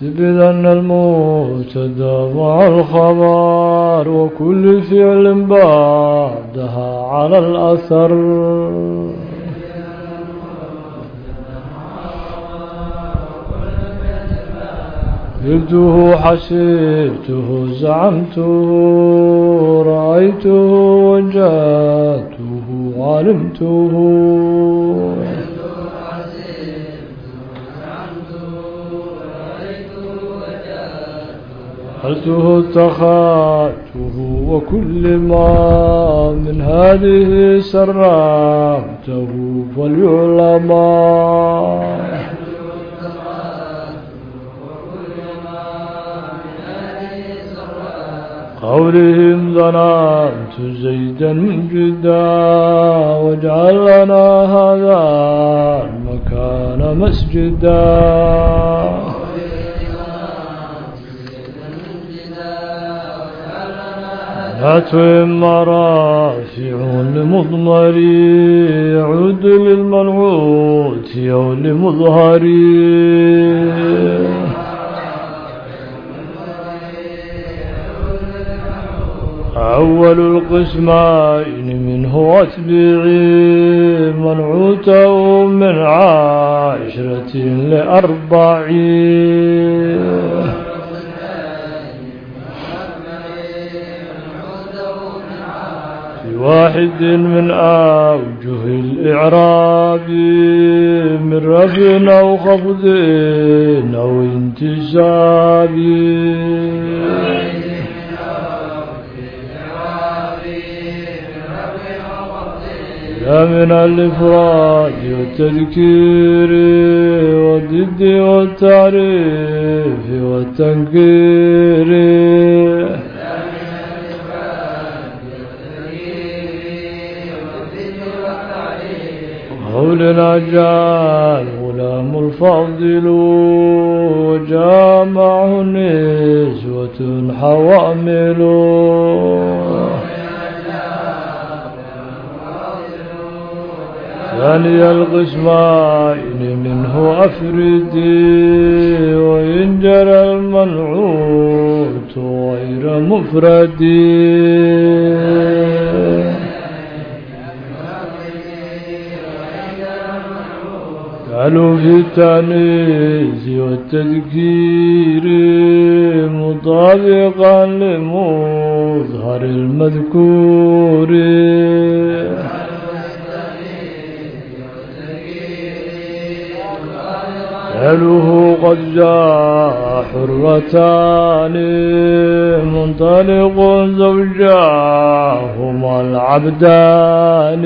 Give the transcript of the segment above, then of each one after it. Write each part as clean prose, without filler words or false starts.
بأن المبتدا مع الخبر وكل فعل بعدها على الأثر قلته حسبته زعمته رأيته وجدته علمته قلته اتخذته وكل ما من هذه سرمته فليعلم قولهم ظننت زيدا من جدا واجعل لنا هذا المكان مسجدا مرافع لمضمر يعود للمنعوت أو لمظهر أول القسمين منه أتبعي منعوته من 10 ل40 واحد من أوجه الإعراب من رفع أو خفض أو انتساب لا من الإفراد والتذكير والضد والتعريف والتنكير قولنا جاء الغلام الفاضل وجامعه نسوة حوامل ثاني القسمين منه أفردي وإن جرى المنعوت غير مفردي قالوا في التأنيث والتذكير مطابقا لمظهر المذكور قالوه قد جاء حرتان منطلق زوجاهما العبدان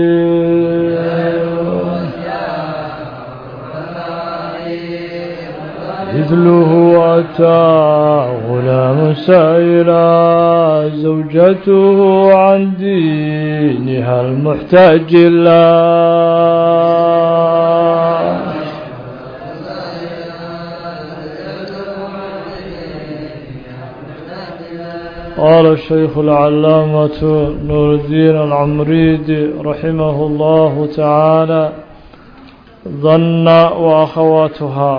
مثله أتى غلام سائلا زوجته عن دينها المحتاج الله قال الشيخ العلامة نور الدين العمريدي رحمه الله تعالى ظن وأخواتها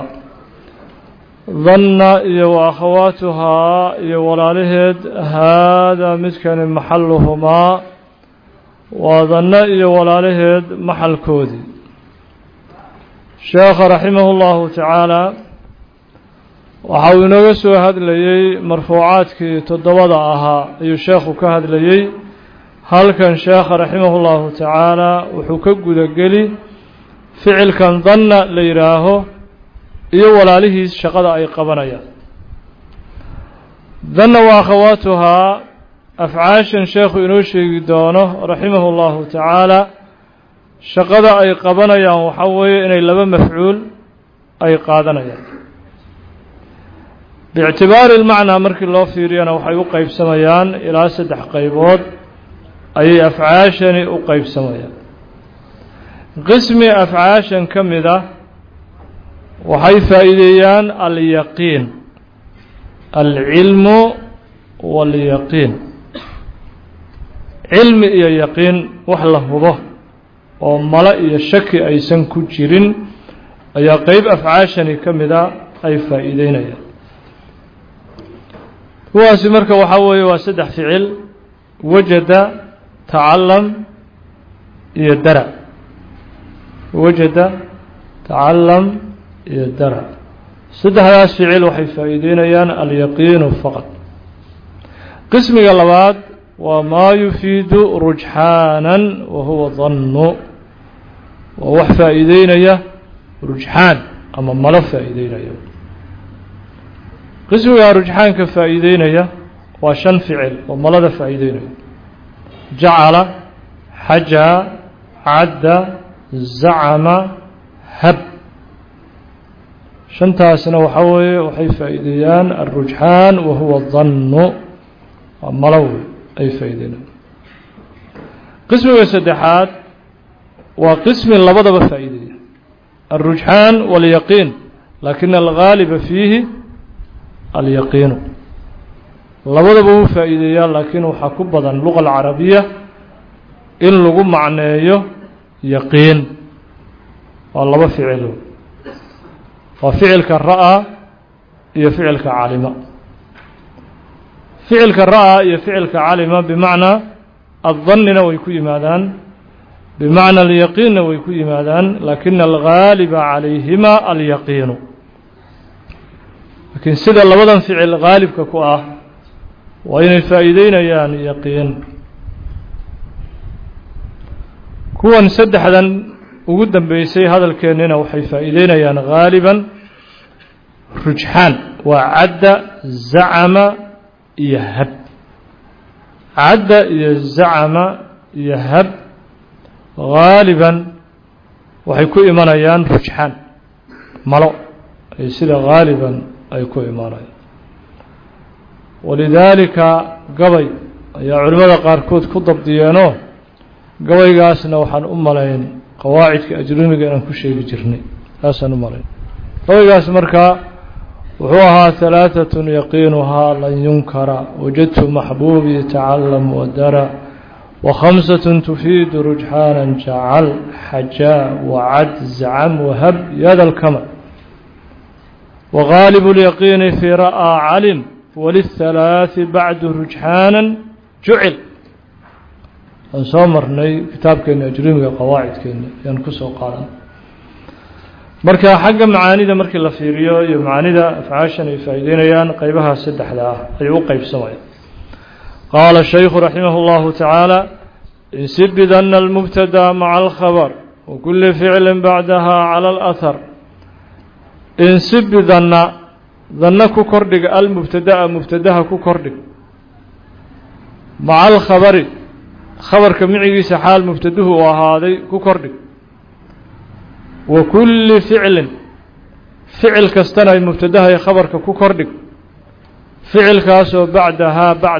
ظن وأخواتها ولالهد هذا مسكن محلهما وظن ولالهد محل كودي الشيخ رحمه الله تعالى waxau inaga soo hadlayay marfuucaadkii 7 ahaa ayuu sheekhu ka hadlayay halkan sheekh rahimahullahu ta'ala wuxuu ka guda gali ficilkan dhanna la yiraaho iyo walaalihiis shaqada ay qabanayaan dhanna wa akhawatuha afcaashan sheekhu inoo sheegi doono rahimahullahu ta'ala shaqada ay qabanayaan waxa weeye inay laba mafcuul ay qaadanayaan باعتبار المعنى مركي الله في ريانا وحي قيب سميان إلى 3 قيبود أي أفعاشني أقيب سميان قسم أفعاشا كم ذا وحي فائديان اليقين العلم واليقين علم إيا يقين وحله ظهر وملأ الشك أي سنكو جيرين أي قيب أفعاشني كم ذا أي فائدين kuwaasi marka waxa weeye waa saddex ficil wajada tacallam iyo dara wajada tacallam iyo dara saddexdaas ficil waxay faa'iideynayaan alyaqiinu faqad qismiga labaad waa maa yufiidu rujxaanan wa huwa dannu waa wax faa'iideynaya rujxaan ama malo faa'iideynaya qismiga rujxaanka faa'iideynaya waa shan ficil oo malada faa'iideynaya jacala xajaa cadda zacama hab shantaasna waxa weeye waxay faa'iideeyaan alrujxaan wa huwa dannu waa malo wey ay faa'iideynayaan qismiga saddexaad waa qismi labadaba faa'iideeya alrujxaan waalyaqiin lakin algaaliba fiihi alyaqiinu labadaba wuu faa'iideeyaa laakiin waxaa ku badan luga alcarabiya in lagu macneeyo yaqiin waa laba ficilo waa ficilka ra'aa iyo ficilka calima ficilka ra'aa iyo ficilka calima bimacnaa addannina way ku yimaadaan bimacna alyaqiinna way ku yimaadaan lakina algaaliba calayhima alyaqiinu laakiin sida labadan ficil gaalibka ku ah waa inay faa'iideynayaan yaqiin kuwan saddexdan ugu dambeysay hadalkeennina waxay faa'iideynayaan gaaliban rujxaan waa cadda zacama iyo hab cadda iyo zacama iyo hab gaaliban waxay ku imanayaan rujxaan malo ay sida gaaliban ay ku imanayaan walidaalika gabay ayaa culimmada qaarkood ku dabdiyeenoo gabaygaasna waxaan u malayn qawaacidka ajrumiga inaan ku sheegi jirnay taasaan u malayn gabaygaas markaa wuxuu ahaa halaaثatun yaqiinuhaa lan yunkara wajadtu maxbuubii tacalam wadara وخمسة تفيد رجحانا جعل حجاء وعد زعم وهب يد الكمل وغالب اليقين في رأى علم وللثلاث بعد رجحانا جعل أنصامرني كتاب كين أجريم قواعد كين ينكسوا قالا مركا حق معاني دا مركا لفيريو معاني دا أفعاشا يفايدين يان قيبها سدح لا أيو قيب سمايا قال الشيخ رحمه الله تعالى انسب بذن المبتدا مع الخبر وكل فعل بعدها على الأثر انسب بذن ذن كردق المبتدا مبتداها كردق مع الخبر خبر كمعي سحال مبتده وهذا كردق وكل فعل كستنا المبتداها خبر كردق فعل كاسو بعدها بعد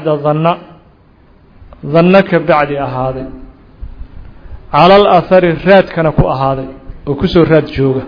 ظنك بعد أهاضي على الأثر الراد كان كو أهاضي وكسو راد جوغا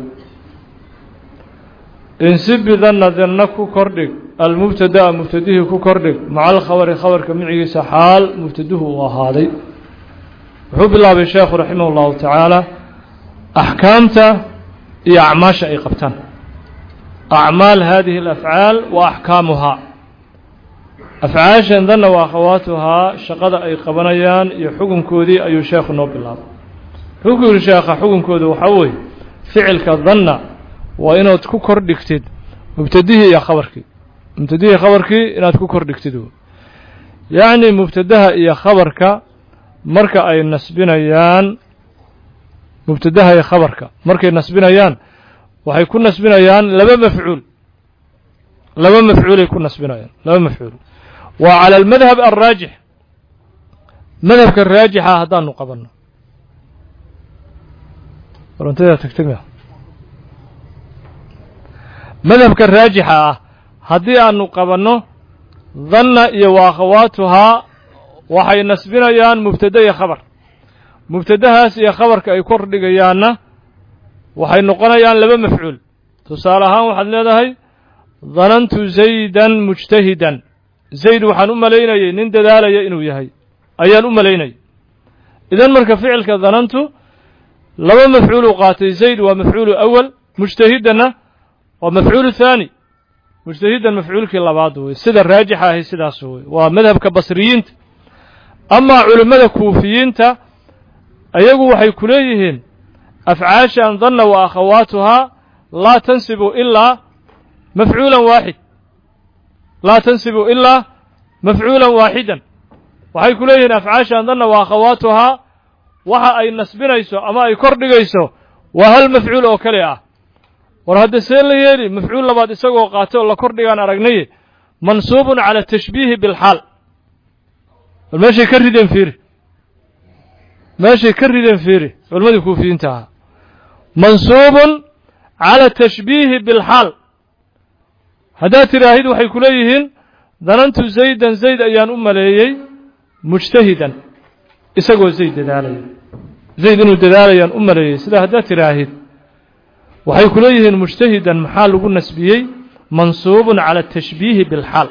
انسب ظنك كردك المبتدا مبتديه كردك مع الخبر كمعي سحال مبتده وأهاضي حب الله بالشيخ رحمه الله تعالى أحكامته أعماش أي قبتان أعمال هذه الأفعال وأحكامها أفعاشا ذن وأخواتها شقد أي قبنيان يحكم كودي أي شيخ نوب الله حكم الشيخ حكم كودي وحوي فعل كظن وإنه تكوكر دكتد مبتديه يا خبرك مبتديه خبرك إنه تكوكر دكتدو يعني مبتدها يا خبرك مركا أي نسبنيان مبتدها يا خبرك مركا نسبنيان وحيكون نسبنيان لما مفعول يكون نسبنيان لما مفعول وعلى المذهب الراجح مذهب الراجح هذا نقبلنا ورنتظر تكتبها مذهب الراجح هذه نقبلنا ظن وأخواتها وحي نسبنا يان مبتدا خبر مبتداها سي خبر كأي كرد جيانا وحي نقنا يان لما مفعول تصالها وحد لهي ظننت زيدا مجتهدا زيد وحن مليني نين دداليا انو يحي ايان مليني اذا مركه فعل ظننت لما مفعول قاتي زيد ومفعول اول مجتهدنا ومفعول ثاني مجتهدا مفعول كي لبعضه سيدا الراجحة هي سيدا سوي ومذهب كبصريين أما علماء كوفيين أيقوا وحي كليهن أفعاشا ظن وأخواتها لا تنسب إلا مفعولا واحد لا تنسب إلا مفعولا واحدا وحي كليهن أفعاشا ظن وأخواتها وها أي نسبينيسو أما أي كردغيسو وهل مفعول أو كليئة ورهد السيل يلي مفعول لبعض إساقو قاتل الله كردغان أرقني منصوب على التشبيه بالحال الماشي كردين فيري ماشي كردين فيري والمدى كوفي انتهى منصوب على التشبيه بالحال هذا تراهيد وحي كليهن ظننت زيدا زيد أيان ليي مجتهدا إساقو زيد دالي زيد إنه دالي أيان ليي سيدا هذا تراهيد وحي كليهن مجتهدا محال بالنسبيي منصوب على التشبيه بالحال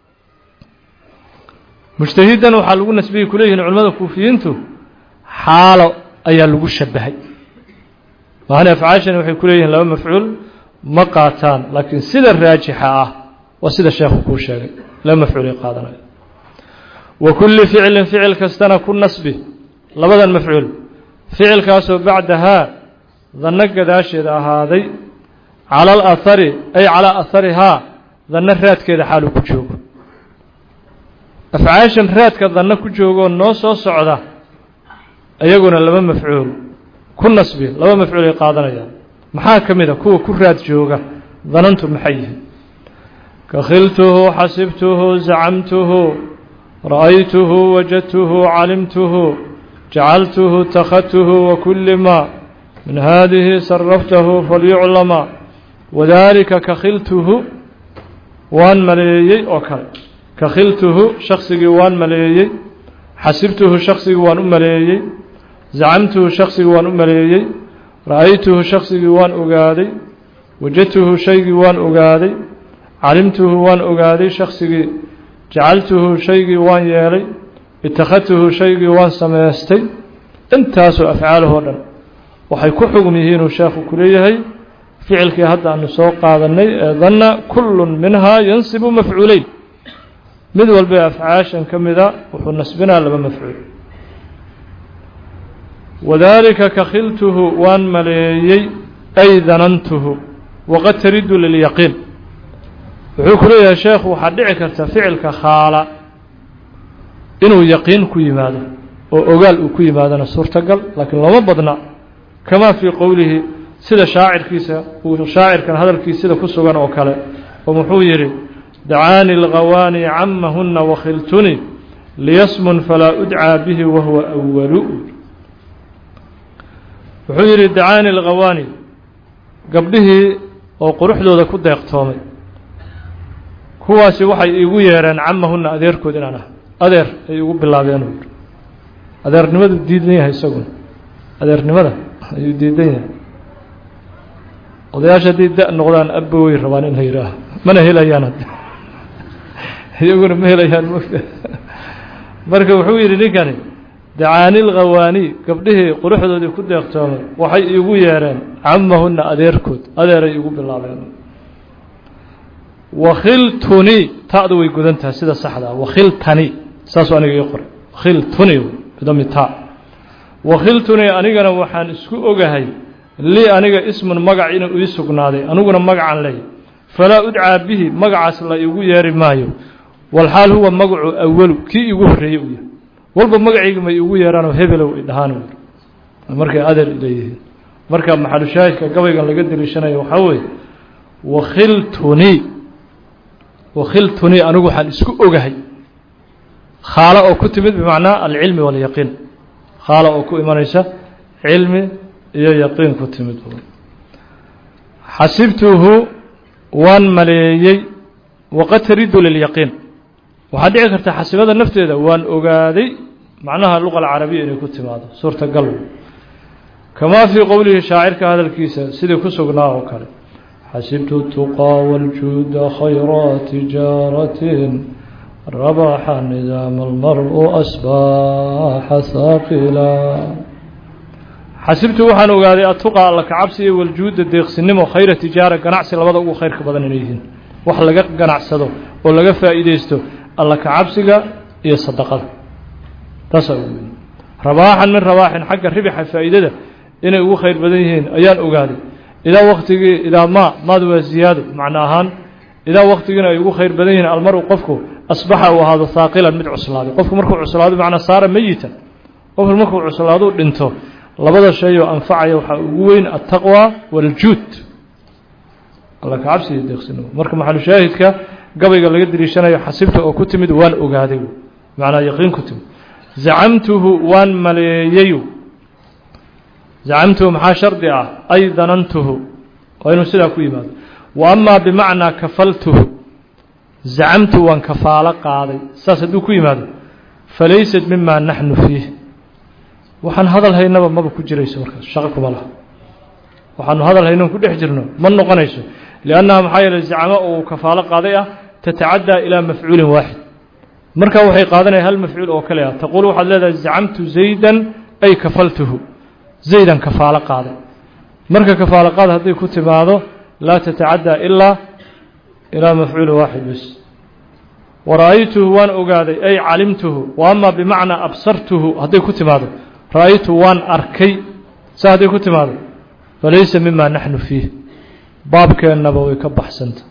مجتهدا وحال بالنسبيي كليهن علماء كوفيينتو حال أيان لغو شبهي وهنا أفعاشا وحي كليهن لو مفعول مقاتان لكن سيدا الراجحة وسيدا الشيخ كوشاقي لا مفعول قادنا وكل فعل كستنا كن نسبه لبدا مفعول فعل كاسو بعدها ظنك داشي هذا على الأثر أي على أثرها ظن الرات كذا حاله كجوج أفعاشا الرات كظن كجوج النص صعدة أيقون لما مفعول كن نسبه لما مفعول قادنا يعني محاكم إذا كل رات جوجه ظننتم محيه كخلته حسبته زعمته رأيته وجدته علمته جعلته اتخذته وكل ما من هذه صرفته فليعلم وذلك كخلته وان مليي أوكل كخلته شخصي وان مليي حسبته شخصي وان مليي زعمته شخصي وان مليي رأيته شخصي وان أقادي وجدته شيء وان أقادي علمته وان أقادي شخصي جعلته شيء وان يالي اتخذته شيء وان سميستي انتاسوا أفعاله ودن waxay ku xugum yihiin sheekhu kuleeyahay ficilkii hadda aan soo qaadanay dhanna kullun minha yansibu maf'uulayn mid walba afcaashan kamida wuxuu nasbinaa laba maf'uul wadaalika ka khiltuhu waan maleeyay ay dhanantuhu waqad taridu lil yaqin wuxuu kuleeyahay sheekhu waxa dhici karta ficilka khaala inuu yaqiin ku yimaado oo ogaal uu ku yimaadana suurtagal laakiin lama badna كما في قوله سيدا شاعر كيسا وشاعر كان هذا الكيسا كسوغان وكاله ومحويري دعاني الغواني عمهن وخلتني ليسمن فلا أدعى به وهو أول محويري دعاني الغواني قبله وقرح له ذا كده يقتومي كواسي وحي يغيران عمهن أدير كودنا أدير يقول بالله بيانور أدير نمد الديدني هيساقون أدير نمد ayuu diidan yahay odayaasha haddii da noqdaan abba way rabaan in la yidhaaho mana helayaan iyaguna ma helayaan mogta marka wuxuu yidhi ninkani dacaani lghawaani gabdhihii quruxdoodii ku deeqtoomay waxay iigu yeereen camahunna adeerkood adeeray igu bilaabeen wakhiltuni ta'du way godan tahay sida saxda ah wakhiltani saasuu aniga ii qoray khiltuni bidami ta وخلتني أنيقنا وحان اسكو أغهي لي أنيقا اسم مقع إنه يسقنادي أنيقنا مقعا لي فلا أدعى به مقع سلا يقول ياري مايو والحال هو مقع أول كي يقول ريوية والبا مقع ما يقول يارانو هبلو إدهانو مركا أدر إليه مركا محل شاهد كقويقا لقدر الشنا يوحوي وخلتني أنيقو حان اسكو أغهي خالق وكتبت بمعنى العلم واليقين خالق وكو إيمانيسا علمي إيا يقين كتمد حسبته وان مليي وقد تريد لليقين وحد يكرت حسب هذا النفط هذا وان أقادي معناها اللغة العربية إنه كتماد سورة قلب كما في قوله شاعر كهذا الكيسة سيدي كسقناه وكاله حسبت التقى والجود خيرات تجارة ربح نظام المرء أصباح ثاقلا حسبت وحن وقالي أتقى لك عبسي والجود الديق سنمو خير تجارة قناعسي لبضا خير كبضا إليهن wax laga ganacsado oo laga faa'iideysto alla ka cabsiga iyo sadaqada taasoo weyn rabaaxan min rabaaxin xagga ribixa faa'iidada inay ugu khayr badan yihiin ayaan ogaaday idaa waqtigii idaa maad waa ziyaado macna ahaan idaa waqtigiina ay ugu khayr badan yihiin almaru qofku asbaxa uu ahaado thaaqilan mid cuslaaday qofku markuu cuslaado macnaa saara mayitan qofku markuu cuslaado dhinto labada shay oo anfacaya waxa ugu weyn at-taqwa wal-juud alla ka cabsi iyo deeqsinimo marka maxal shaahidka gabayga laga diriishanayo xasibta oo ku timid waan ogaaday macnaa yaqiin ku timid zacamtuhu waan maleeyay zacamtuhu maxaa shardi ah ay danantuhu waa inuu sidaa ku yimaado wa amaa bimacnaa kafaltuhu zacamtu waan kafaalo qaaday saas hadduu ku yimaado falaysat mima naxnu fiih waxaan hadal haynaba maba ku jirayso markaas shaqo kuma laha waxaanu hadal hayno ku dhex jirno ma noqonayso liannaha maxaa yeelay zacamo uu kafaalo qaaday ah tatacaddaa ilaa mafcuulin waaxid markaa waxay qaadanaya hal mafcuul oo kale ah taquul waxaad leedahay zacamtu zaydan ay kafaltuhu zaydan kafaalo qaaday marka kafaalo qaad hadday ku timaado laa tatacaddaa ilaa mafcuulin waaxid bis wara'aytuhu waan ogaaday ay calimtuhu wa amaa bimacnaa absartuhu hadday ku timaado ra'aytu waan arkay saa hadday ku timaado falaysa mima naxnu fiih baabkeennaba way ka baxsanta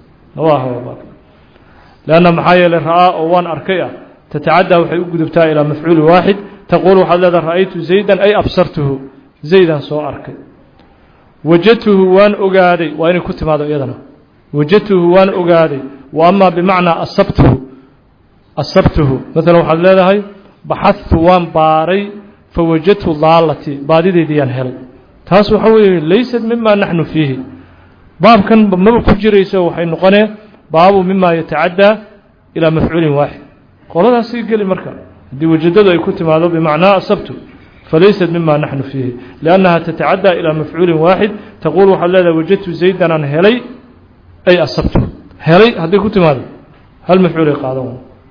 lanna maxaa yeelay ra'aa oo waan arkay ah tatacaddaa waxay u gudubtaa ilaa mafcuuli waaxid taquul waxaad leedahay ra'aytu zaydan ay absartuhu zaydan soo arkay wajadtuhu waan ogaaday waa inay ku timaado iyadana wajadtuhu waan ogaaday wa amaa bimacnaa asabtuhu maalan waxaad leedahay baxadtu waan baaray fawajadtu daalatii baadideydiyaan helay taas waxa weeye laysat mima naxnu fiihi baabkan maba ku jirayso waxay noqonee baabu mima yatacaddaa ilaa mafcuulin waaxid qoladaas sii geli marka haddii wajadadu ay ku timaado bimacnaa asabtu falaysat mima naxnu fiihi liannaha tatacaddaa ilaa mafcuulin waaxid taquul waxaad leedahay wajadtu zaydan aan helay ay asabtu helay hadday ku timaado hal mafcuulay qaadan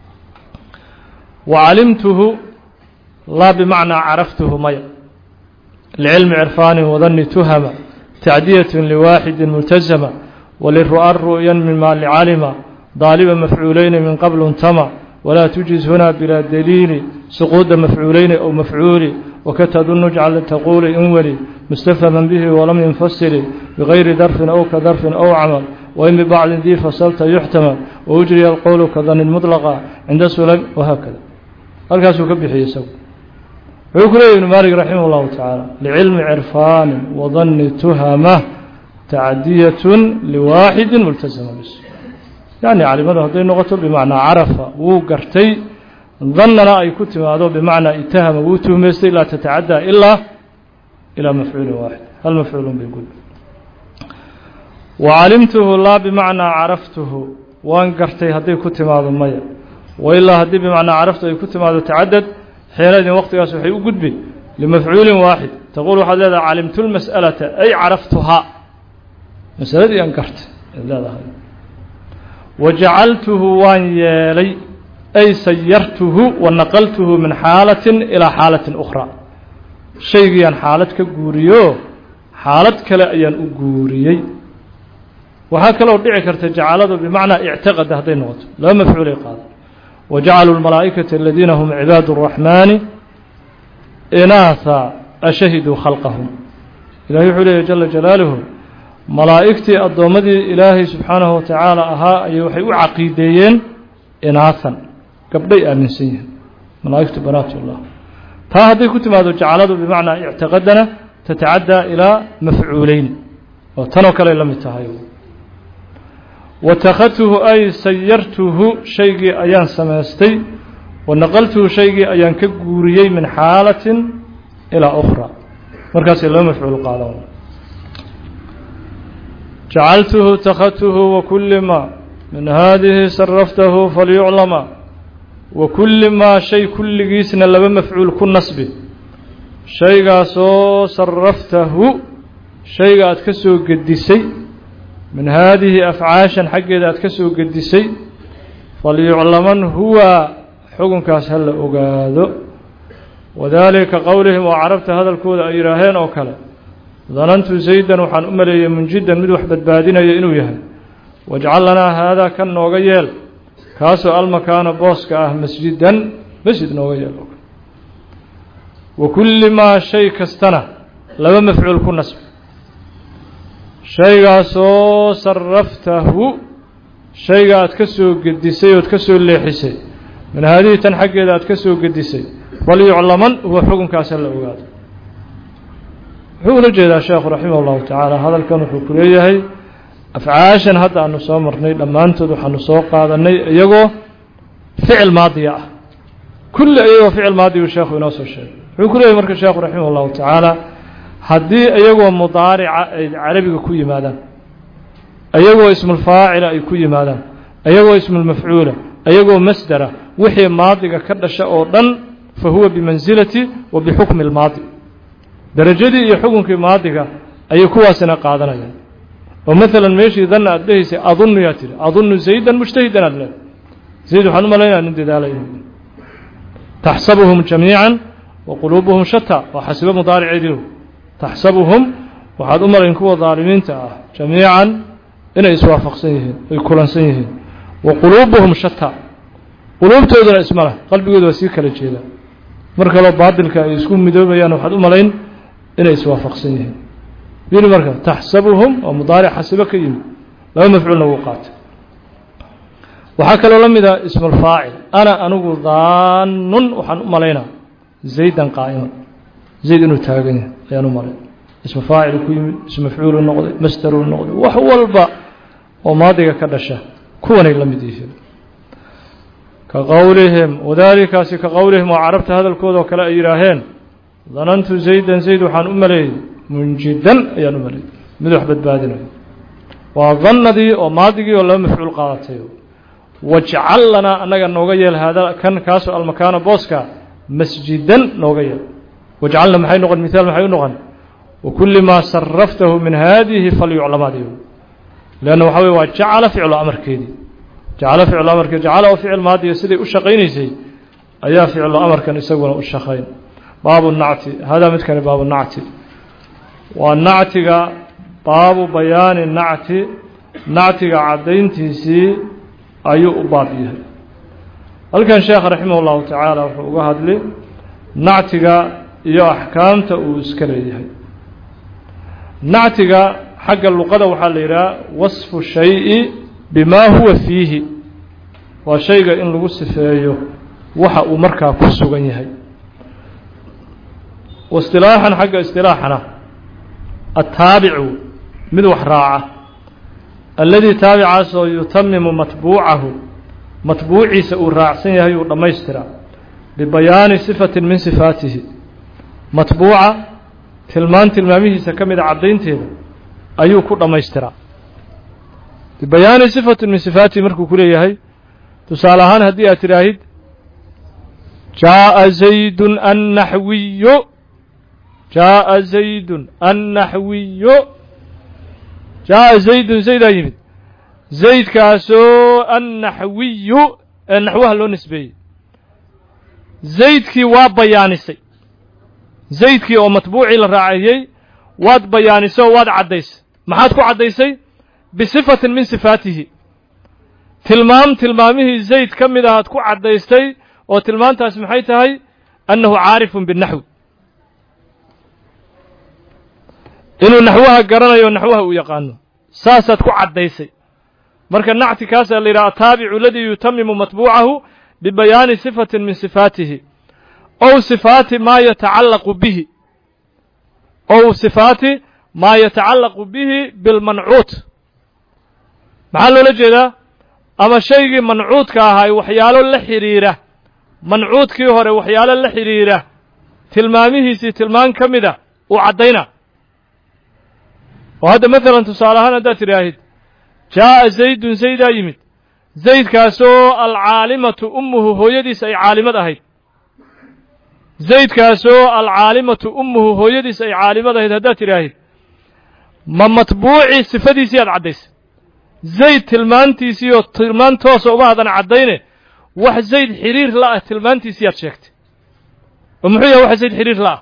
wacalimtuhu laa bimacnaa caraftuhu maya لعلم عرفان وظن تهمة تعدية لواحد ملتزمة وللرؤى رؤيا مما لعلم ضالب مفعولين من قبل انتمى ولا تجز هنا بلا دليل سقوط مفعولين أو مفعول وكتظن اجعل تقول إنولي مستفهما به ولم ينفسر بغير ظرف أو كظرف أو عمل وإن ببعض ذي فصلت يحتمل ويجري القول كظن مطلقا عند سلم وهكذا الكاس كبحي يسوي ويقول ابن مالك رحمه الله تعالى لعلم عرفان وظن تهمة تعدية لواحد ملتزم بس يعني علمه هذه النقطة بمعنى عرف وقرتي ظننا أي كتب هذا بمعنى اتهم وتهمست لا تتعدى إلى مفعول واحد هل مفعول بيقول وعلمته لا بمعنى عرفته وانقرتي هذه كتب هذا مية وإلا هذه بمعنى عرفته أي كتب هذا تعدد حينئذ وقت يصحي وقدبي لمفعول واحد تقول هذا علمت المسألة أي عرفتها مسألة أنكرت وجعلته وان يلي أي سيرته ونقلته من حالة إلى حالة أخرى شيء عن حالة كجوريو حالة كلا أيان أجوريي وهكذا لو دعكرت جعلته بمعنى اعتقد هذه النقطة لا مفعول قادر وجعلوا الملائكة الذين هم عباد الرحمن إناثا أشهدوا خلقهم إلهي حليه جل جلاله ملائكتي الضومدي إلهي سبحانه وتعالى أها يوحي عقيديين إناثا قبل أن نسيه ملائكة بنات الله فهذه كتب هذا جعلته بمعنى اعتقدنا تتعدى إلى مفعولين وتنوكل لم يتهيئوا واتخذته أي سيرته شيء أيان سماستي ونقلته شيء أيان كجوريي من حالة إلى أخرى مركز الله مفعول قالون جعلته اتخذته وكل ما من هذه صرفته فليعلم وكل ما شيء كل جيسنا لما مفعول كل نصبه شيء صرفته شيء أتكسو قدسي من هذه أفعاشا حق إذا أتكسو قدسي فليعلمن هو حكم كاسهل أقاذو وذلك قولهم وعرفت هذا الكود أيراهين أو كلا ظننت زيدا وحن أملي من جدا مدوح بدبادين يئنو يهن wajcal lanaa haadaa kan nooga yeel kaasoo almakaana booska ah masjidan masjid nooga yeel wa kulli maa shay kastana laba mafcuul ku nasb shaygaasoo saraftahu shayga aad ka soo gedisay ood ka soo leexisay min haadihi tan xaggeeda aad ka soo gedisay falyuclaman huwa xukunkaasa la ogaado wuxuu ula jeedaa sheekhu raximah ullahu tacaala hadalkan wuxuu ku leeyahay afcaashan hadda aanu soo marnay dhammaantood waxaanu soo qaadanay iyagoo ficil maadiya ah kulli iyagoo ficil maadiyu sheekhu inoo soo sheegay wuxuu ku leeyahay marka sheekhu raximah ullahu tacaala haddii iyagoo mudaarica ay carabiga ku yimaadaan iyagoo ismulfaacila ay ku yimaadaan iyagoo ismulmafcuula iyagoo masdara wixii maadiga ka dhasha oo dhan fa huwa bimansilati wa bixukmi almaadi darajadii iyo xukunkii maadiga ayay kuwaasina qaadanayaan oo maalan meeshii danna aad dhehaysay adunnu yaa tiri adunnu zaydan mujtahidan aad leedahay zayd waxaan u malaynaya nin dadaalay taxsabuhum jamiican wa quluubuhum shataa waa xasibo mudaariceediihu taxsabuhum waxaad u malayn kuwa daalimiinta ah jamiican inay iswaafaqsan yihiin ay kulansan yihiin wa quluubuhum shataa quluubtooduna isma lah qalbigooda waa sii kala jeeda mar kaloo baadilka ay isku midoobayaan waxaad u malayn inay iswaafaqsan yihiin yiri marka taxsabuhum oo mudaaric xasibo ka yimid laba mafcuulna wuu qaatay waxaa kaloo la mid ah ismulfaacil ana anigu daannun waxaan u malaynaa zaydan qaa'iman zayd inuu taagan yahay ayaan u malayn ismu faacil ku yimid ismu mafcuul noqday masdar noqday wax walba oo maadiga ka dhasha kuwanay la mid yihiin ka qowlihim wadaalikaasi ka qowlihim waa carabta hadalkooda kale ay yiraahdeen danantu zaydan zayd waxaan u maleeyay munjidan ayaan u maleeyay mid wax badbaadinayo waa dannadii oo maadigii oo laba mafcuul qaadatay wajcal lanaa annaga nooga yeel hada kan kaasoo almakaana booska masjidan nooga yeel wajcalna maxay noqon miaal maxay u noqon وكل ما صرفته من هذه فليعلم هذه لأنه وحوي وجعل فعل أمر كيدي جعل فعل أمر كيدي جعل فعل ماضي يسدي أشقين يسي أيا فعل أمر كان يسوون أشقين باب النعت هذا مثل باب النعت والنعت باب بيان النعت نعت عدين تيسي أيو بابيه هل كان شيخ رحمه الله تعالى وقهد لي نعت يا أحكامته وسكريه nactiga xagga luqada waxaa la yidhaha wasfu shayi bimaa huwa fiihi waa shayga in lagu sifeeyo waxa uu markaa ku sugan yahay waistilaaxan xagga istilaaxana attaabicu mid wax raaca alladii taabicaasoo yutamimu matbuucahu matbuuciisa uu raacsan yahay uu dhammaystiraa bibayaani sifatin min sifaatihi matbuuca tilmaamihiisa ka mid a caddaynteeda ayuu ku dhammaystiraa bibayaani sifatin min sifaatihi markuu ku leeyahay tusaale ahaan haddii aad tidhaahid jaaءa zaydun annaxwiyu jaaءa zaydun annaxwiyu jaaءa zaydun zaydaa yimid zaydkaasoo annaxwiyu ee naxwaha loo nisbeeyey zaydkii waa bayaanisay zaydkii oo matbuucii la raaciyey waad bayaanisay oo waad caddaysay maxaad ku caddaysay bisifatin min sifaatihi tilmaamihii zayd ka mid ahaad ku caddaystay oo tilmaantaas maxay tahay annahu caarifun binnaxwi inuu naxwaha garanayo naxwaha uu yaqaano saasaad ku caddaysay marka nacti kaasaa la yidhaha ataabicu aladii yutamimu matbuucahu bibayaani sifatin min sifaatihi ow sifaati maa yatacallaqu bihi ow sifaati maa yatacallaqu bihi bilmancuut maxaa loola jeedaa ama shaygii mancuudka ahaa waxyaalo la xidhiira mancuudkii hore waxyaalo la xidhiira tilmaamihiisii tilmaan ka mida uu caddayna oo hadda maalan tusaale ahaan haddaad tidhaahid jaaءa zaydun zaydaa yimid zaydkaasoo alcaalimatu ummuhu hooyadiis ay caalimad ahayd zaydkaasoo alcaalimatu ummuhu hooyadiis ay caalimad ahayd haddaad tidhaahid ma matbuucii sifadiisii aad caddaysay zayd tilmaantiisii oo tilmaan toosa uma hadan caddayne wax zayd xiriir la ah tilmaantiisii aad sheegtay oo muxuu yahay wax zayd xiriir la ah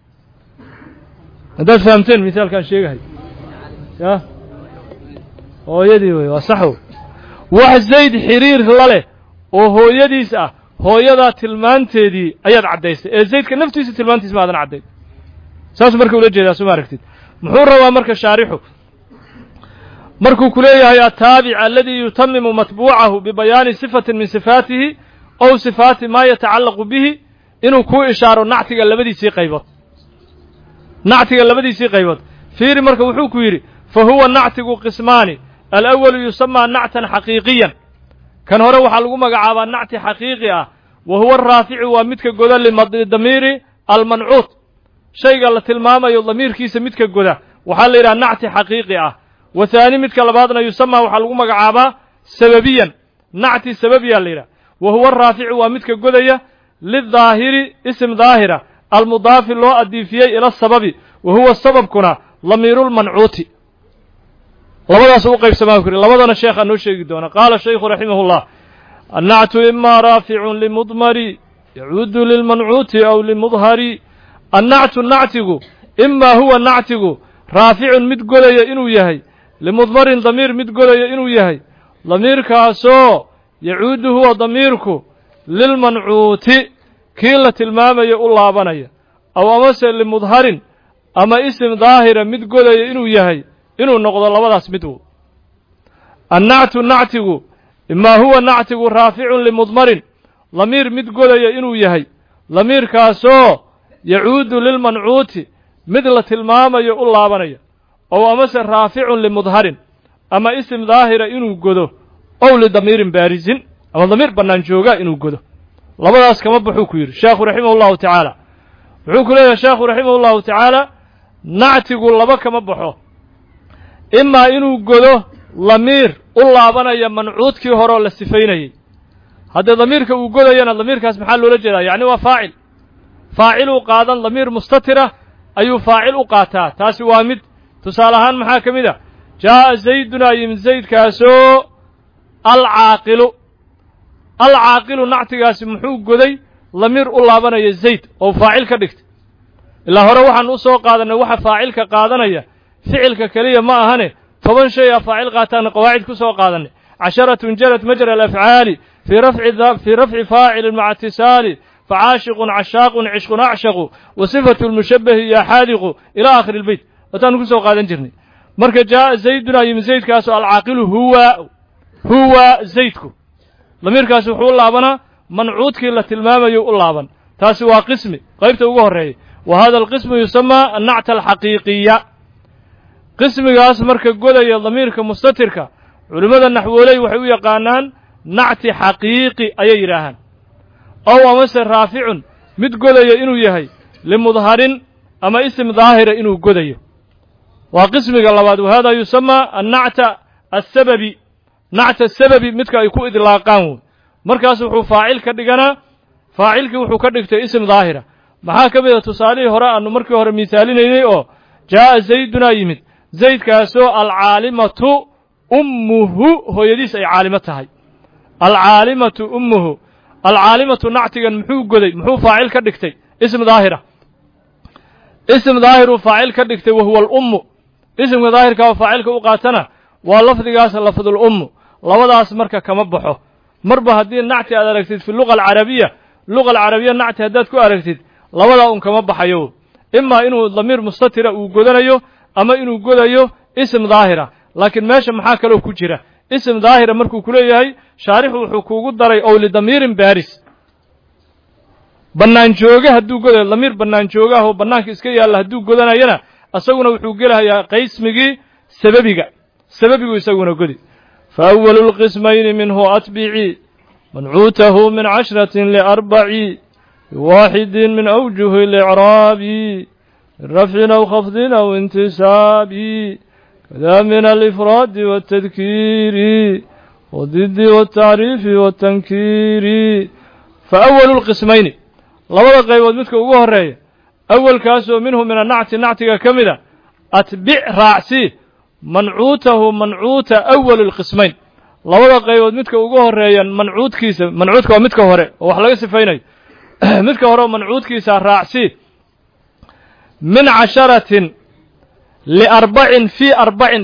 haddaad fahamteen misaalkaan sheegahay ya hooyadii wey waa saxow wax zayd xiriir la leh oo hooyadiis ah hooyadaa tilmaanteedii ayaad caddaysay ee zaydka naftiisa tilmaantiisa maadan caddayn saas marka ula jeedaa soo ma aragtid muxuu rabaa marka shaarixu markuu ku leeyahay ataabic alladii yutamimu matbuucahu bibayaani sifatin min sifaatihi ow sifaati maa yatacallaqu bihi inuu kuu ishaaro nactiga labadiisii qaybood fiiri marka wuxuu ku yidhi fa huwa nactigu qismaani alawalu yusamaa nactan xaqiiqiyan kan hore waxaa lagu magacaabaa nacti xaqiiqi ah wa huwa araaficu waa midka goda lidamiiri almancuud shayga la tilmaamayo damiirkiisa midka goda waxaa la yidhaha nacti xaqiiqi ah wa haani midka labaadna yusamaa waxaa lagu magacaabaa sababiyan nacti sababiyaa la yidhaha wa huwa araaficu waa midka godaya lidaahiri ism daahira almudaafi loo adiifiyey ila sababi wa huwa sababkuna damiirulmancuuti labadaas u qaybsamaa ku yidhi labadana sheekhaa noo sheegi doona qaala shaykhu raximahullah annactu imaa raaficun limudmari yacuudu lilmancuuti aw limudhari annactu nactigu imaa huwa nactigu raaficun mid godaya inuu yahay limudmarin damiir mid godaya inuu yahay damiirkaasoo yacuudu huwa damiirku lilmancuuti kii la tilmaamaya u laabanaya aw amase limudharin ama isim daahira mid godaya inuu yahay inuu noqdo labadaas mid wo annactu nactigu imaa huwa nactigu raaficun limudmarin damiir mid godaya inuu yahay damiirkaasoo yacuudu lilmancuuti mid la tilmaamayo u laabanaya ow amase raaficun limudharin ama isim daahira inuu godo ow lidamiirin baarisin ama damiir bannaan jooga inuu godo labadaas kama baxuu ku yidhi sheekhu raximah ullahu tacaala wuxuu ku leeyahay sheekhu raximah ullahu tacaala nactigu laba kama baxo imaa inuu godo damiir u laabanaya mancuudkii horeoo la sifaynayey haddee damiirka uu godayana damiirkaas maxaa loola jeedaa yacni waa faaciluu qaadan damiir mustatira ayuu faacil u qaataa taasi waa mid tusaale ahaan maxaa ka mid a jaa'a zaydunaa yimid zaydkaasoo alcaaqilu nactigaasi muxuu goday damiir u laabanaya zayd oo faacil ka dhigtay ilaa hore waxaan u soo qaadannay waxa faacilka qaadanaya ficilka keliya ma ahane 10 shay a faacil qaataana qawaacid ku soo qaadannay 10 jarat majra alafcaali fii rafci faacilin maca itisaali facaashiqun cashaaqun cishqun acshaqu wa sifatu lmushabbahi ya xaadiqu ilaa aakhiri ilbeyt wataanu ku soo qaadan jirnay marka jaa'a zaydunaa yimi zaydkaasoo alcaaqilu huwa zaydku damiirkaasi wuxuu u laabanaa mancuudkii la tilmaamayo u laaban taasi waa qismi qaybta ugu horreeyay wa hada alqismu yusamaa annacta alxaqiiqiya qismigaas marka godaya damiirka mustatirka culimmada naxwooley waxay u yaqaanaan nacti xaqiiqi ayay yidhaahaan ow amase raaficun mid godaya inuu yahay limudharin ama isim daahira inuu godayo waa qismiga labaad wa hada yusamaa annacta asababi nacta sababi midka ay ku idlaaqaan wey markaas wuxuu faacil ka dhiganaa faacilkii wuxuu ka dhigtay isim daahira maxaa ka mid a tusaalihii hore aanu markii hore miisaalinaynay oo jaa'a zaydunaa yimid zaydkaasoo alcaalimatu ummuhu hooyadiis ay caalimo tahay alcaalimatu ummuhu alcaalimatu nactigan muxuu goday muxuu faacil ka dhigtay ism daahiruu faacil ka dhigtay wahuwa alummu isimka daahirka oo faacilka u qaatana waa lafdigaas lafdulummu labadaas marka kama baxo marba haddii nacti aad aragtid fi luga alcarabiya nacti haddaad ku aragtid labadaa un kama baxayo imaa inuu damiir mustatira uu godanayo ama inuu godayo ism daahira laakiin meesha maxaa kaloo ku jira ism daahira markuu ku leeyahay shaarixu wuxuu kuugu daray ow lidamiirin baaris bannaan jooge hadduu godayo damiir bannaan joogaah oo bannaanka iska yaalla hadduu godanayana isaguna wuxuu gelahayaa qaysmigii sababigu isaguna godi fa awalu lqismayni minhu atbici mancuutahu min 10 liarbaci biwaaxidin min awjuhi licraabi rafcin aw khafdin aw intisaabi kada min alifraadi waاtadkiiri wadidi wاtacriifi watankiiri fa awalu lqismayni labada qaybood midka ugu horeeya awalkaasoo minhu min annacti nactiga ka mida atbic raacsi mancuutahu mancuuta awali lqismayn labada qaybood midka ugu horeeya mancuudkiisa mancuudka waa midka hore oo wax laga sifaynayo midka hore oo mancuudkiisa raacsi min 10 liarbacin fii arbacin dheh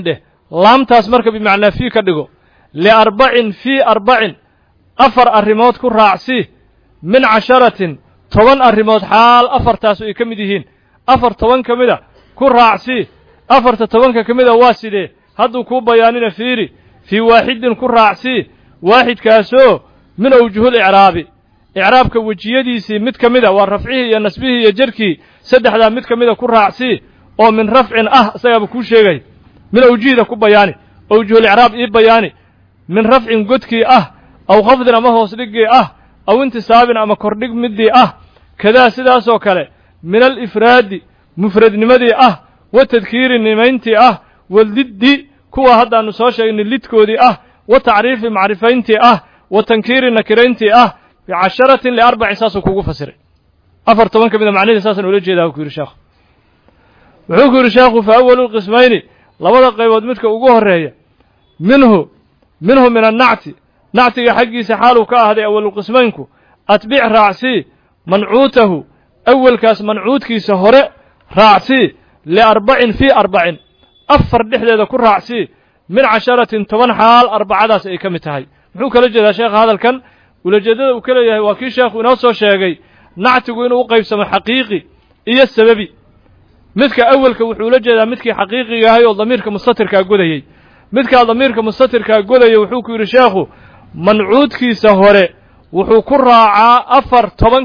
laamtaas marka bimacnaa fii ka dhigo liarbacin fii arbacin afar arrimood ku raacsi min casharatin toban arrimood xaal afartaas ay ka mid yihiin afar toban ka mida ku raacsi afarta tobanka ka mida waa sidee hadduu kuu bayaanina fiiri fii waaxidin ku raacsi waaxidkaasoo min awjuhul icraabi icraabka wejiyadiisii mid ka mida waa rafcihii iyo nasbihii iyo jarkii saddexdaa mid ka mida ku raacsi oo min rafcin ah isagaaba kuu sheegay min awjihida ku bayaani awjuhul icraab ii bayaani min rafcin godkii ah aw khafdin ama hoos dhiggii ah aw intisaabin ama kordhig middii ah kadaa sidaasoo kale min alifraadi mufradnimadii ah wa tadkiiri nimayntii ah waliddi kuwa haddaannu soo sheegnay lidkoodii ah wa tacriifi macrifayntii ah wa tankiiri nakirayntii ah bicasharatin liarbacin saasuu kugu fasiray afar toban ka mida macnihii saasaan ula jeedaa ku yidhi sheekhu wuxuu ku yidhi sheekhu fa awalu lqismayni labada qaybood midka ugu horreeya minhu min annacti nactiga xaggiisa xaaluu ka ahday awalulqismaynku atbic raacsii mancuutahu awelkaas mancuudkiisa hore raacsii liarbacin fii arbacin afar dhexdeeda ku raacsii min casharatin toban xaal arbacadaas ay ka mid tahay muxuu kala jeedaa sheekha hadalkan ulajeeddada uu ka leeyahay waa kii sheekhu inoo soo sheegay nactigu inuu u qaybsamo xaqiiqi iyo sababi midka awelka wuxuu ula jeedaa midkii xaqiiqiga ahay oo damiirka mustatirkaa godayey midkaa damiirka mustatirkaa godaya wuxuu ku yidhi sheekhu mancuudkiisa hore wuxuu ku raacaa afar toban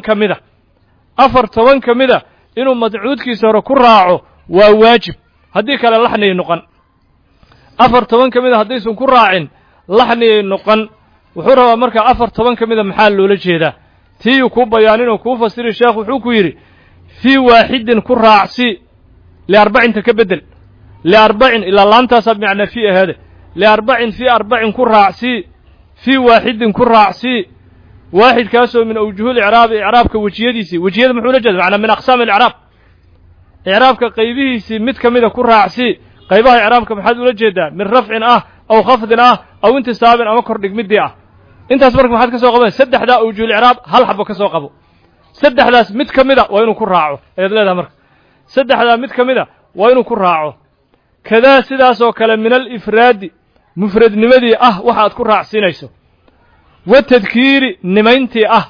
ka mida inuu mancuudkiisa hore ku raaco waa waajib haddii kale laxniyay noqon afar toban ka mida haddaysan ku raacin laxniyay noqon wuxuu rabaa markaa afar toban ka mida maxaa loola jeedaa tiiyuu kuu bayaaninoo kuu fasiri sheekh wuxuu ku yidhi fii waaxidin ku raacsi liarbacinta ka beddel liarbacin ilaa laamtaasaa bimacnaa fii ahaade liarbacin fii arbacin ku raacsii fii waaxidin ku raacsii waaxidkaasoo min awjuhul icraabi icraabka wejiyadiisii wejiyada muxuu la jeeda macnaa min aqsaami alicraab icraabka qaybihiisii mid ka mida ku raacsii qaybaha icraabka maxaad ula jeedaa min rafcin ah aw khafdin ah aw intisaabin ama kordhigmiddii ah intaas marka maxaad ka soo qaban saddexdaa awjuhul icraab hal xabo ka soo qabo saddexdaas mid ka mida waa inuu ku raaco ayaad leedahay marka saddexdaa mid ka mida waa inuu ku raaco kadaa sidaasoo kale min alifraadi mufradnimadii ah waxa aad ku raacsiinayso wa tadkiiri nimayntii ah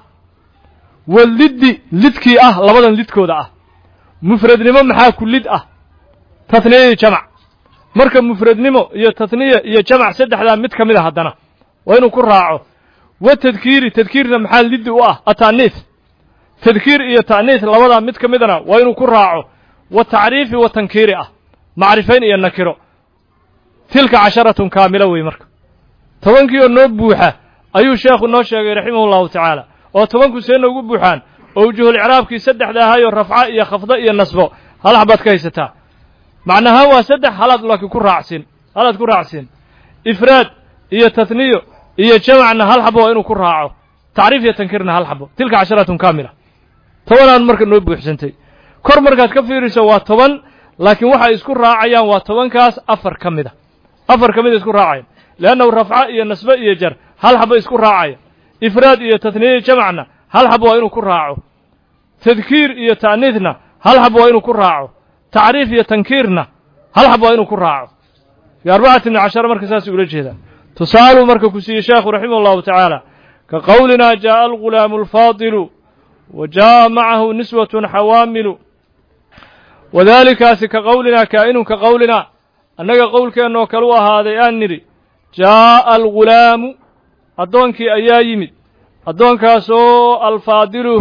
waliddi lidkii ah labadan lidkooda ah mufradnimo maxaa ku lid ah tatniya iyo jamac marka mufradnimo iyo tatniya iyo jamac saddexdaa mid ka mid a haddana waa inuu ku raaco wa tadkiirna maxaa liddi u ah ata'niis tadkiir iyo ta'niis labadaa mid ka midana waa inuu ku raaco wa tacriifi wa tankiiri ah macrifayn iyo nakiro tilka casharatun kaamila wey marka tobankii oo noo buuxa ayuu sheekhu noo sheegay raximahu llahu tacaala oo tobanku see noogu buuxaan awjuhul icraabkii saddexda ahayoo rafca iyo khafdo iyo nasbo hal xabaad ka haysataa macnahaan waa saddex halaad laakiin halaad ku raacsiin ifraad iyo tatniyo iyo jamacna hal xabo waa inuu ku raaco tacriif iyo tankiirna hal xabo tilka casharatun kaamila tobanaan marka noo buuxsantay kor markaad ka fiiriso waa toban laakiin waxay isku raacayaan waa tobankaas afar ka mida isku raacayaan leannahu rafca iyo nasbe iyo jar hal xabo isku raacaya ifraad iyo tatniya jamacna hal xabo waa inuu ku raaco tadkiir iyo ta'niidna hal xabo waa inuu ku raaco tacriif iyo tankiirna hal xabo waa inuu ku raaco fi arbacati min cashara marka saas ula jeedaa tusaaluu marka ku siiyey sheekhu raximah allahu tacaala ka qowlinaa jaa'a algulaamu alfaadilu wa jaa'a macahu niswatun xawaamilu wadaalikaasi ka qowlinaa kaa'inun ka qowlinaa annaga qowlkeennoo kale u ahaaday aan nidhi jaa'a algulaamu addoonkii ayaa yimid addoonkaasoo alfaadilu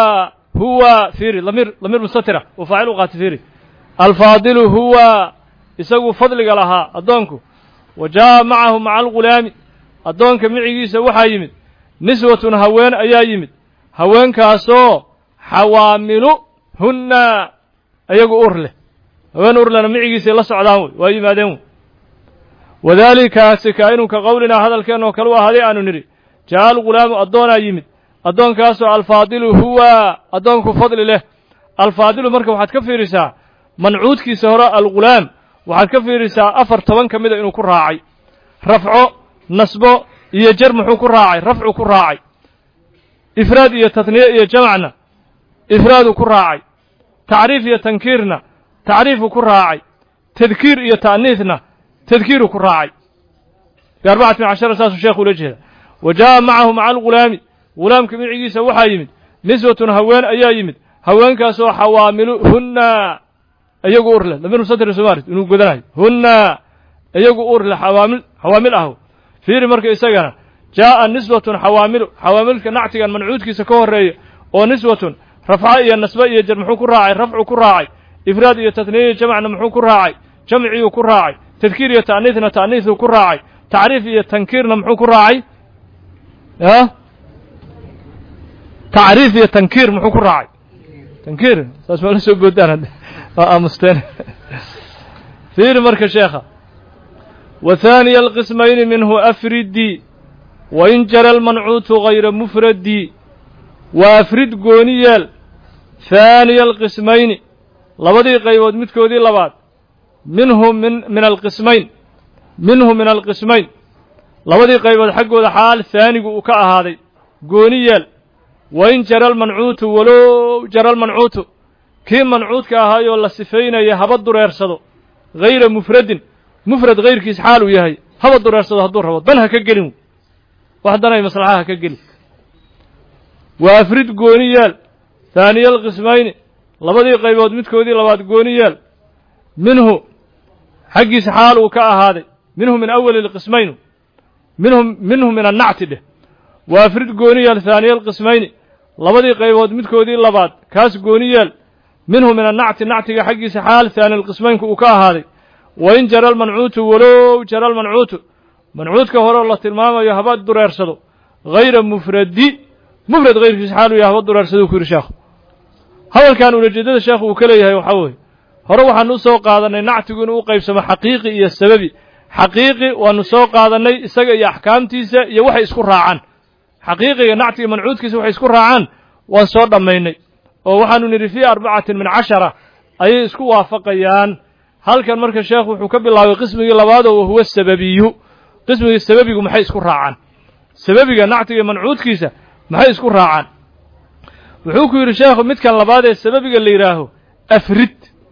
huwa fiiri lamiir mustatira uu faacil u qaatay fiiri alfaadilu huwa isagu fadliga lahaa addoonku wa jaa'a macahu maca algulaami addoonka micigiisa waxaa yimid niswatun haween ayaa yimid haweenkaasoo xawaamilu hunna ayagu ur leh haween urlena micigiisay la socdaan wey waa yimaadeen wey wadaalikaasi kaa'inun ka qowlinaa hadalkeennoo kale u ahaaday aanu nidhi jaa'a algulaamu addoonaa yimid addoonkaasoo alfaadilu huwa addoonku fadli leh alfaadilu marka waxaad ka fiirisaa mancuudkiisa hore algulaam waxaad ka fiirisaa afar toban ka mida inuu ku raacay rafco nasbo iyo jar muxuu ku raacay rafcu ku raacay ifraad iyo tatniye iyo jamacna ifraadu ku raacay tacriif iyo tankiirna tacriifu ku raacay tadkiir iyo ta'niisna تذكير كراعي ب14 ساس الشيخ ولجهه وجاء معه مع الغلام غلام كبير عيسى وحا يمد نسوة هوان أيا يمد هوان كاسو حواملهن أيقو أورله لما نصدر سمارت إنه قدناي هن أيقو أورله حوامل أهو في رمرك إساقنا جاء نسوة حوامل كنعتقا منعود كيسا كوري ونسوة رفعية النسبية جمحو كراعي رفع كراعي إفرادية تثنية جمع نمحو كراعي جمعي كراعي تذكيرية تأنيثنا تأنيث كراعي تعريفية تنكير نمحو كراعي تعريفية تنكير محو كراعي تنكير اسمه لسه قدان مستن في مركز شيخة وثاني القسمين منه أفردي وإن جرى المنعوت غير مفردي وأفرد قونيال ثاني القسمين لبدي قيود متكودي لباد منهم من القسمين لبدي قيود حقه حال ثاني وكا هذا قونيال وإن جرى المنعوت ولو جرى المنعوت كي منعوت كاهاي ولا سفين يهبط دريرسدو غير مفرد غير كيس حاله يهي هبط دريرسدو هدور هبط بلها كجلمو وحدنا مصلحها كجل وأفرد قونيال ثاني القسمين لبدي قيود متكودي لباد قونيال منه حقيس حاله كاهاي منه من أول القسمين منهم من النعت ده وأفرد قونيال ثاني القسمين لبدي قيود متكودي لباد كاس قونيال منه من النعت حق سحال ثاني القسمين كأهالي وإن جرى المنعوت ولو جرى منعوت كهور الله تلماما يهبط دريرسدو غير مفرد غير سحال يهبط دريرسدو كرشاخ هذا كانوا لجدد الشيخ وكليه يحوي هروح نسوق هذا نعتق نوقف سما حقيقي يا السبب حقيقي ونسوق هذا ني سجى يا أحكامتيسا يوحي يسكرها عن حقيقي نعتق منعوت كيس وحي يسكرها عن وصار ضميني ووحنو نري في 4 من 10 أي اسكو وافقيان هل كان مركز الشيخ وحكب الله قسمه لباده وهو السببي قسمه السببي ومحي يسكر راعان سببي نعطي منعود كيسة محي يسكر راعان وحكو يري الشيخ مد كان لباده السببي اللي يراه أفرد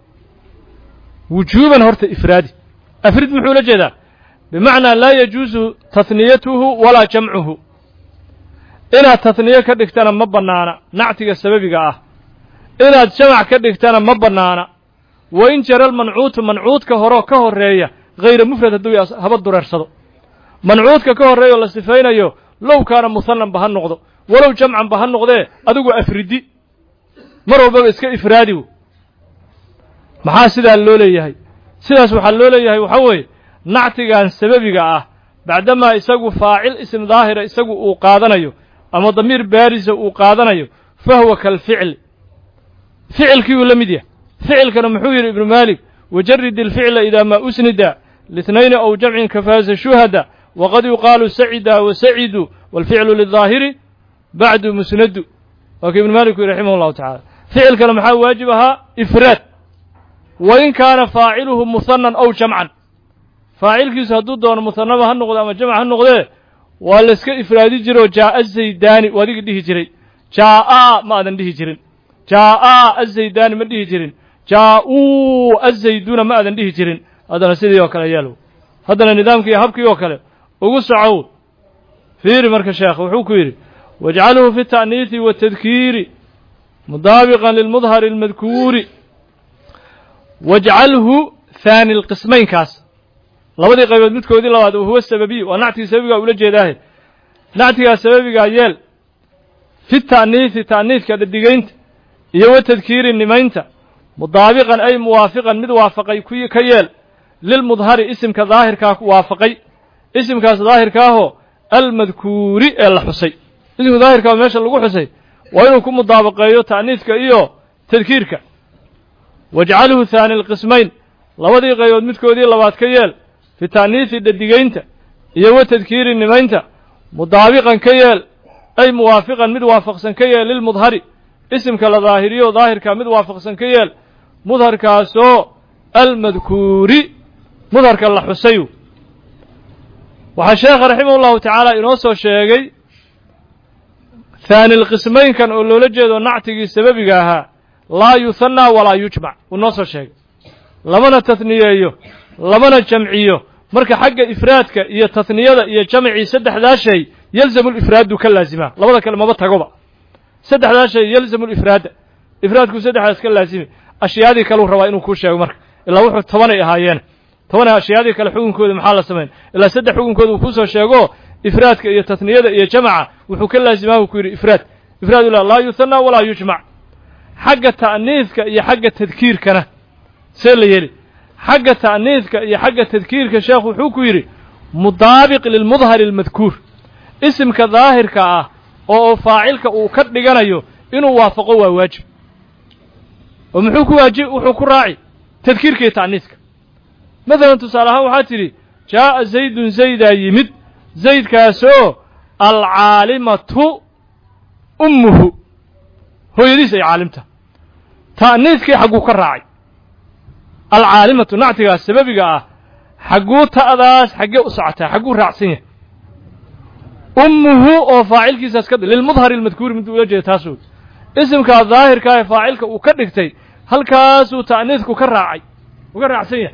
وجوبا هرت إفرادي أفرد محولة جدا بمعنى لا يجوز تثنيته ولا جمعه إنا تثنية كدكتنا مبنانا نعطي السببي inaad jamac ka dhigtana ma banaana wa in jara mancuudka hore ka horeeya غayr mufrad haduu haba dureersado mancuudka ka horeeyo la sifaynayo low kaana musannan bahan noqdo walow jamcan bahan noqdee adigu afridi mar walba iska ifraadi maxaa sidaa loo leeyahay sidaas waxa loo leeyahay waxa weeye nactigan sababiga bacdama isagu faacil ism daahira isagu uu qaadanayo ama damiir baarisa uu qaadanayo فهو كالفعل فعل كيو لمديه فعل كان محوير ابن مالك وجرد الفعل إذا ما أسند لاثنين أو جمع كفاز شهدا وقد يقال سعد وسعد والفعل للظاهر بعد مسند وكي ابن مالك رحمه الله تعالى فعل كان محاو واجبها إفراد وإن كان فاعله مثنى أو جمعا فاعل كيس هدود دون مثنى هالنقض أما جمع هالنقض والاسك إفرادي جرو جاء الزيداني وذيك ديه جري جاء ما أذن ديه جرين جاء الزيداني ما ديه جرين جاءوا الزيدون ما أذن ديه جرين هذا نسيدي وكلا يالو هذا النظام كي يحبك وكلا وقص عود فيري مركز الشيخ وحوكيري واجعله في التأنيث والتذكير مطابقا للمظهر المذكور واجعله ثاني القسمين كاس لابد قيبت متكودي لواد وهو السببي ونعتي سببي أولا جيداه نعتي سببي قايل في التأنيث كددقينت يو التذكير النمينت مطابقا أي موافقا مدوافقي كيال للمظهر اسم كظاهر كاك وافقي اسم كاس ظاهر كاهو المذكوري الحسي اسم ظاهر كاهو ماشا لغو حسي وإنه كم مطابقا تأنيث كإيو تذكيرك واجعله ثاني القسمين لابد قيبت متكودي لواد كيال في التأنيث الددقينت يو التذكير النمينت مطابقا كيال أي موافقا مدوافق سنكيال للمظهر اسم كالظاهري وظاهر كمدوافق سنكيال مظهر كاسو المذكوري مظهر كالحسيو وحشيخ رحمه الله تعالى إنوصو الشيخي ثاني القسمين كان أولو لجيدو نعتقي سببيها لا يثنى ولا يجمع ونوصو الشيخ لمن التثنية لمن الجمعية marka xagga ifraadka iyo tatniyada iyo jamci saddexdaa shay yalzamu al-ifraadu ka laazima labada kale maba tagoba saddexdaa shay yalzamu al-ifraada ifraadku saddexdaas ka laazimi ashyaadii kale uu rabaa inuu ku sheego marka ilaa wuxuu 10 ay ahaayeen 10 ashyaadii kale xukunkooda maxaa la sameeyay ilaa saddex xukunkooda uu ku soo sheego ifraadka iyo tatniyada iyo jamca wuxuu ka laazimaa uu ku yiri ifraad la yuthanna wala yujma' xagga ta'niiska iyo xagga tadkiirkana سيليلي حق تأنيثك يا حق تذكيرك شيخ وحوكو يري مطابق للمظهر المذكور اسمك ظاهر كأه أو فاعلك وكد لغنيو إنه وافقوا واجب ومحوكو واجب وحوكو راعي تذكيرك يا تأنيثك مثلا تسألها وحاتري جاء زيد زيدا يمد زيد كاسو العالمة أمه هو يديس أي عالمته تأنيثك حقوك الراعي العالمة نعتها السببية حقو تأذاس حقو أسعتها حقو رعسية أمه أو فاعل كيساس كده للمظهر المذكور من وجه تاسود اسمك الظاهر كاي فاعلك وكدكتي هل كاسو تأنيثك وكرعي وكرعسية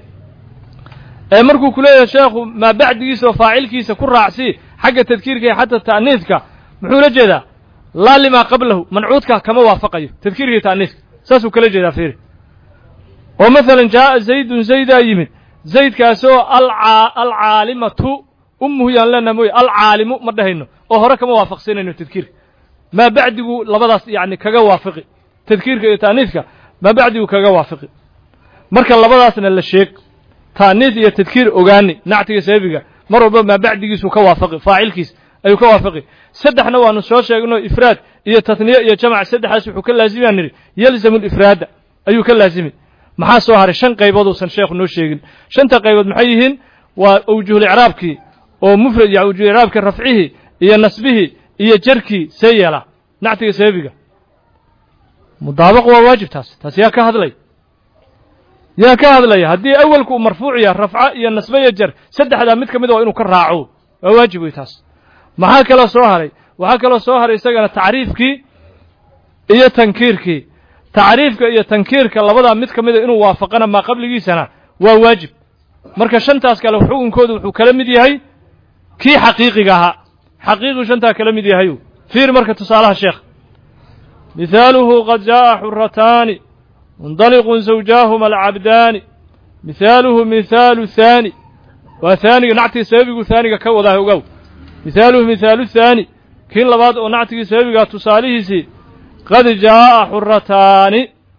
مركو كله يا شيخ ما بعد يسو فاعل كيسا كرعسي حق تذكيرك حتى تأنيثك محول جدا لا لما قبله منعوتك كما وافقه تذكيرك تأنيثك ساسو كله جدا فيه ومثلا جاء زيد زيدا يمن زيد كاسو العالمة أمه يالنا موي العالم مدهينه وهرا كما وافق سنين تذكير ما بعده لبداس يعني كغا وافقي تذكيرك تانيثك ما بعده كغا وافقي marka labadaasna la sheeg taaniid iyo tadkiir ogaani nactiga sababiga marba ma bacdigiisu ka waafaqi faa'ilkiis ayuu ka waafaqi saddexna waanu soo sheegno ifraad iyo tatniya iyo jamc saddexaas wuxuu ka laazimay niri yalzamu al-ifraad ayuu ka laazimay maxaa soo haray shan qaybood oo san sheekhu noo sheegin shanta qaybood maxay yihiin waa awjuhul i'raabki oo mufrad ya awjuhul i'raabki rafcihi iyo nasbihi iyo jarki sayala nactiga sababiga mudaabaq waa waajib taas yaa ka hadlay haddii awalku marfuuc ya rafca iyo nasba iyo jar saddexda mid kamid waa inuu ka raaco waa waajib taas maxaa kala soo haray waxa kala soo haray isagana taariifkii iyo tankiirkii taariifka iyo tankiirka labada mid kamid inuu waafaqana ma qabligiisana waa waajib marka shantaas kale xukunkoodu wuxuu kala mid yahay kii xaqiiqiga aha xaqiiqi shanta kala mid yahay fiir marka tusaalaha sheekh مثاله قد جاء حرتان منطلق زوجاهما العبدان مثاله مثال الثاني وثاني نعتي سابق ثاني كوضاه وقو مثاله مثال الثاني كين لباد ونعتي سابق تصاليه سي قد جاء حرتان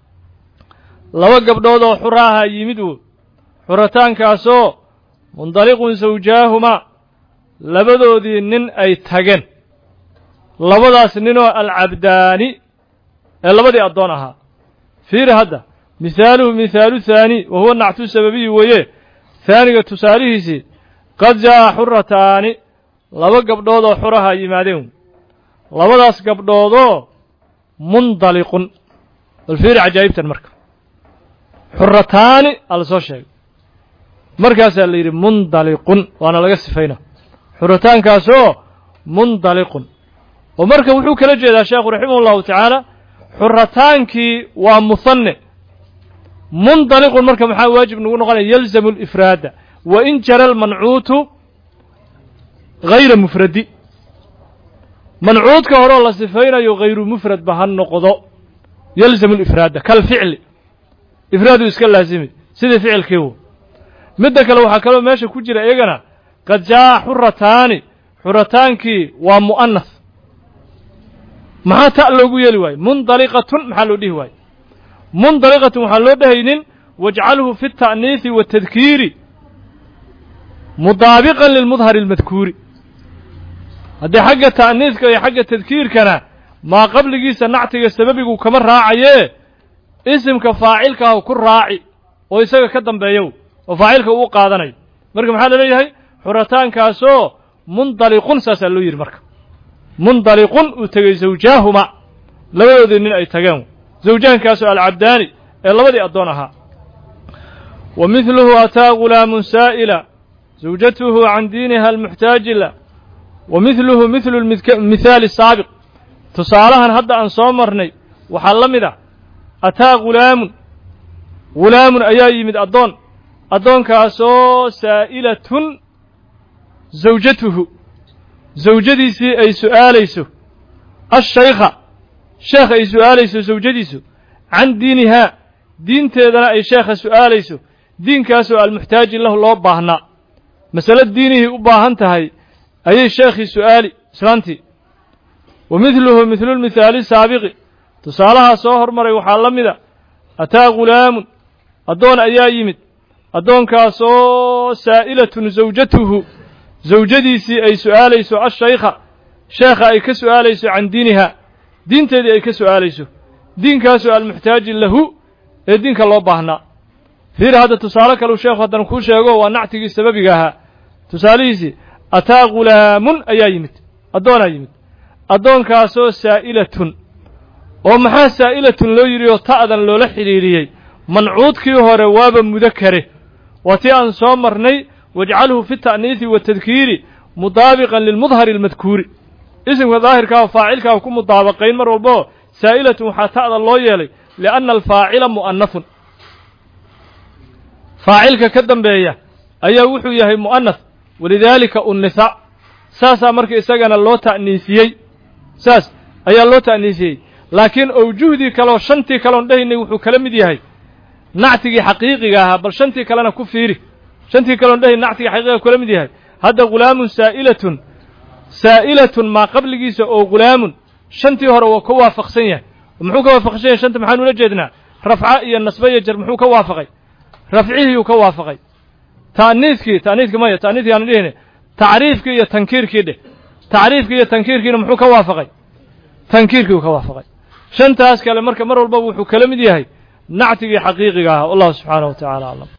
لو قبضوا حراها يمدو حرتان كاسو منطلق زوجاهما لبدو دي نن اي تغن لبداس نينو العبدان لبدي ادونها فير هذا مثاله مثال الثاني وهو النعت السببي ويه ثاني تساليه سي قد جاء حرتان لو قبضوا حرها يمادين لبداس قبضوا منطلق الفير عجائب المركب حرتان على سوشيال مركز اللي منطلق وانا لقى سفينه حرتان كاسو منطلق ومركب وحو كلا جيدا شيخ رحمه الله تعالى حرتانكي ومثنى منطلق المركب محا واجب نقول يلزم الإفراد وإن جرى المنعوت غير مفردي منعوت كهرو الله سفينه غير مفرد بهن نقضاء يلزم الإفراد كالفعل إفراد يسكال لازمي سيدي فعل كيو مدك لو حكالو ماشي كجرى إيغانا قد جاء حرتانكي ومؤنث ما تألقوا يلواي منطلقة محلو ديه واي منطلقة محلو دهين واجعله في التأنيث والتذكير مطابقا للمظهر المذكور هذا حق التأنيث كي حق التذكير كان ما قبل جيس نعتق السبب كمر راعيه اسم كفاعلك أو كل راعي ويسوي كدم بيو وفاعلك هو قادني مركب محل ليه حرتان كاسو منطلق ساسلو يرمرك منطلق وتجي زوجاهما لو يذنين أي تجاو زوجان كاسو العبداني إلا بدي أدونها ومثله أتى غلام سائلا زوجته عن دينها المحتاج له ومثله مثل المثال السابق تصالها هذا عن صامرني وحلم ذا أتى غلام أياي من أدون addoonkaasoo saa'ilatun zawjatuhu zawjadiisii ay su'aalayso ashaykha sheekha ay su'aalayso zawjadiisu can diinihaa diinteedana ay sheekha su'aalayso diinkaasoo almuxtaaji lahu loo baahnaa masale diinihii u baahan tahay ayay sheekhii su'aali islaantii wa midluhu midlulmithaali saabiqi tusaalahaa soo hormaray waxaa la mida ataa ghulaamun addoon ayaa yimid addoonkaasoo saa'ilatun zawjatuhu zawjadiisii ay su'aalayso ashaykha sheekha ay ka su'aalayso can diinihaa diinteedii ay ka su'aalayso diinkaasoo almuxtaaji lahu ee diinka loo baahnaa fiir hadda tusaale kaleu sheekhu haddana kuu sheego waa nactigii sababiga ahaa tusaalihiisii ataa ghulaamun ayaa yimid addoonaa yimid addoonkaasoo saa'ilatun oo maxaa saa'ilatun loo yidhi oo ta'dan loola xidhiiriyey mancuudkii hore waaba mudakare waa tii aan soo marnay wajcalhu fi ta'niisi watadkiiri mudaabiqan lilmudhari almadkuuri isimka daahirkaa faacilkaa ku mudaabaqayn mar walboo saa'ilatun waxaa ta'da loo yeelay lianna alfaacila mu'anafun faacilka ka dambeeya ayaa wuxuu yahay mu'anaf walidaalika unnisa saasaa marka isagana loo ta'niisiyey saas ayaa loo ta'niisiyey laakiin awjuhdii kaleoo shantii kaleon dhehaynay wuxuu kala mid yahay nactigii xaqiiqiga ahaa bal shantii kalena ku fiiri shantii kaleon dhehay nactigii xaqiiqiga kula mid yahay hadda ghulaamun saa'ilatun maa qabligiisa oo ghulaamun shantii hore waa ka waafaqsan yahay muxuu ka waafaqsan yahay shanta maxaan ula jeednaa rafca iyo nasbe iyo jar muxuu ka waafaqay rafcihiyuu ka waafaqay ta'niiskii maya ta'niiskii aan dhihine tacriifkii iyo tankiirkii dheh tacriifkii iyo tankiirkiina muxuu ka waafaqay tankiirkii uu ka waafaqay shantaas kale marka mar walbaba wuxuu kala mid yahay nactigii xaqiiqiga ahaa wallahu subxaanahu wa tacaala aclam